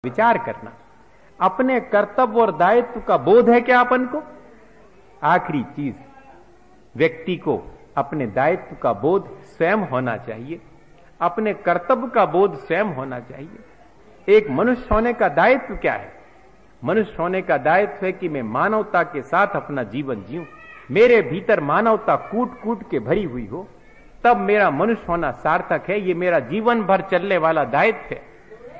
विचार करना। अपने कर्तव्य और दायित्व का बोध है क्या अपन को? आखिरी चीज, व्यक्ति को अपने दायित्व का बोध स्वयं होना चाहिए, अपने कर्तव्य का बोध स्वयं होना चाहिए। एक मनुष्य होने का दायित्व क्या है? मनुष्य होने का दायित्व है कि मैं मानवता के साथ अपना जीवन जीऊं, मेरे भीतर मानवता कूट कूट के भरी हुई हो, तब मेरा मनुष्य होना सार्थक है। ये मेरा जीवन भर चलने वाला दायित्व है।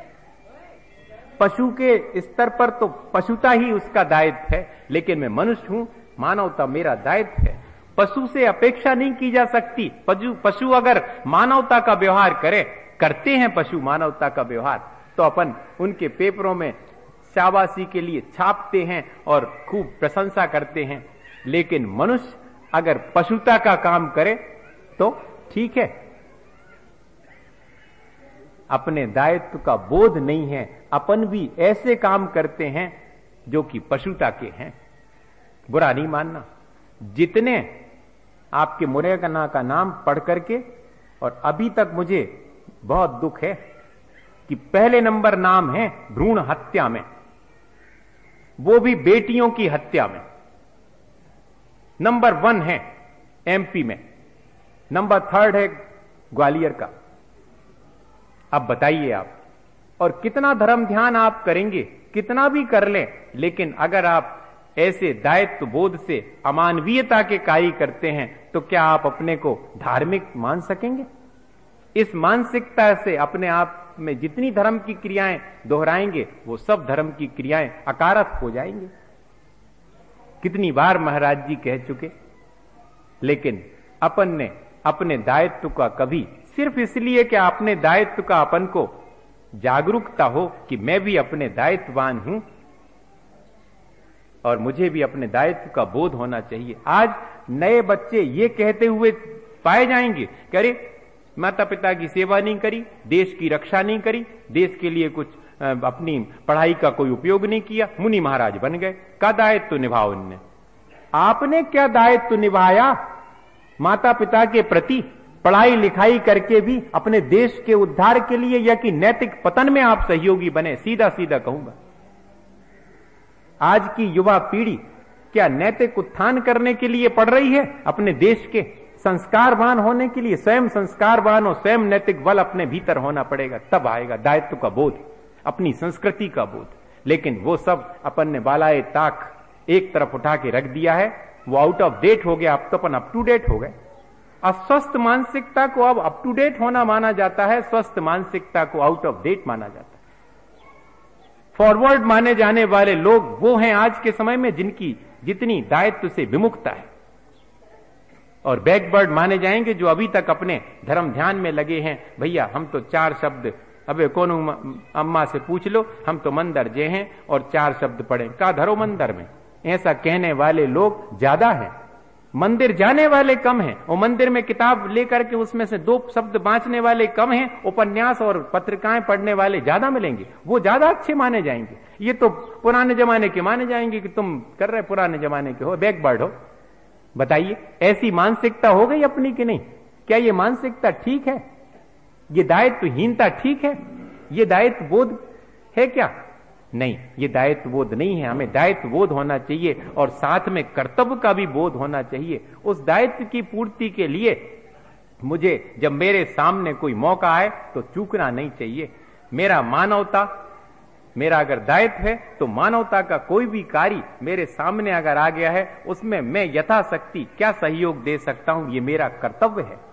पशु के स्तर पर तो पशुता ही उसका दायित्व है, लेकिन मैं मनुष्य हूं, मानवता मेरा दायित्व है। पशु से अपेक्षा नहीं की जा सकती। पशु अगर मानवता का व्यवहार करते हैं पशु मानवता का व्यवहार, तो अपन उनके पेपरों में शाबाशी के लिए छापते हैं और खूब प्रशंसा करते हैं। लेकिन मनुष्य अगर पशुता का काम करे तो ठीक है। अपने दायित्व का बोध नहीं है, अपन भी ऐसे काम करते हैं जो कि पशुता के हैं। बुरा नहीं मानना। जितने आपके मुरैना का नाम पढ़ करके, और अभी तक मुझे बहुत दुख है कि पहले नंबर नाम है भ्रूण हत्या में, वो भी बेटियों की हत्या में। नंबर 1 है एमपी में, नंबर 3 है ग्वालियर का। अब बताइए आप, और कितना धर्म ध्यान आप करेंगे, कितना भी कर लें, लेकिन अगर आप ऐसे दायित्व बोध से अमानवीयता के कार्य करते हैं तो क्या आप अपने को धार्मिक मान सकेंगे? इस मानसिकता से अपने आप में जितनी धर्म की क्रियाएं दोहराएंगे, वो सब धर्म की क्रियाएं अकारक हो जाएंगे। कितनी बार महाराज जी कह चुके, लेकिन अपन ने अपने दायित्व का कभी, सिर्फ इसलिए कि अपने दायित्व का अपन को जागरूकता हो कि मैं भी अपने दायित्ववान हूं और मुझे भी अपने दायित्व का बोध होना चाहिए। आज नए बच्चे ये कहते हुए पाए जाएंगे कि अरे माता पिता की सेवा नहीं करी, देश की रक्षा नहीं करी, देश के लिए कुछ अपनी पढ़ाई का कोई उपयोग नहीं किया, मुनि महाराज बन गए। का दायित्व निभाओ उनने? आपने क्या दायित्व निभाया माता पिता के प्रति? पढ़ाई लिखाई करके भी अपने देश के उद्धार के लिए या कि नैतिक पतन में आप सहयोगी बने? सीधा सीधा कहूंगा, आज की युवा पीढ़ी क्या नैतिक उत्थान करने के लिए पढ़ रही है? अपने देश के संस्कारवान होने के लिए स्वयं संस्कारवान और स्वयं नैतिक बल अपने भीतर होना पड़ेगा, तब आएगा दायित्व का बोध, अपनी संस्कृति का बोध। लेकिन वो सब अपन ने बालाए ताक एक तरफ उठा के रख दिया है, वो आउट ऑफ डेट हो गया। अब तो अपन अप टू डेट हो गए। अस्वस्थ मानसिकता को अब अप टू डेट होना माना जाता है, स्वस्थ मानसिकता को आउट ऑफ डेट माना जाता है। फॉरवर्ड माने जाने वाले लोग वो हैं आज के समय में जिनकी जितनी दायित्व से विमुखता है, और बैकवर्ड माने जाएंगे जो अभी तक अपने धर्म ध्यान में लगे हैं। भैया हम तो 4 शब्द, अबे कौन अम्मा से पूछ लो, हम तो मंदिर जे हैं और 4 शब्द पढ़े, का धरो मंदिर में। ऐसा कहने वाले लोग ज्यादा हैं, मंदिर जाने वाले कम हैं। और मंदिर में किताब लेकर के उसमें से 2 शब्द बांचने वाले कम हैं, उपन्यास और पत्रिकाएं पढ़ने वाले ज्यादा मिलेंगे, वो ज्यादा अच्छे माने जाएंगे। ये तो पुराने जमाने के माने जाएंगे कि तुम कर रहे पुराने जमाने के हो, बैकवर्ड हो। बताइए, ऐसी मानसिकता हो गई अपनी कि नहीं? क्या ये मानसिकता ठीक है? ये दायित्वहीनता ठीक है? ये दायित्व बोध है क्या? नहीं, ये दायित्व बोध नहीं है। हमें दायित्व बोध होना चाहिए और साथ में कर्तव्य का भी बोध होना चाहिए। उस दायित्व की पूर्ति के लिए मुझे जब मेरे सामने कोई मौका आए तो चूकना नहीं चाहिए। मेरा मानवता, मेरा अगर दायित्व है तो मानवता का कोई भी कार्य मेरे सामने अगर आ गया है, उसमें मैं यथाशक्ति क्या सहयोग दे सकता हूं, ये मेरा कर्तव्य है।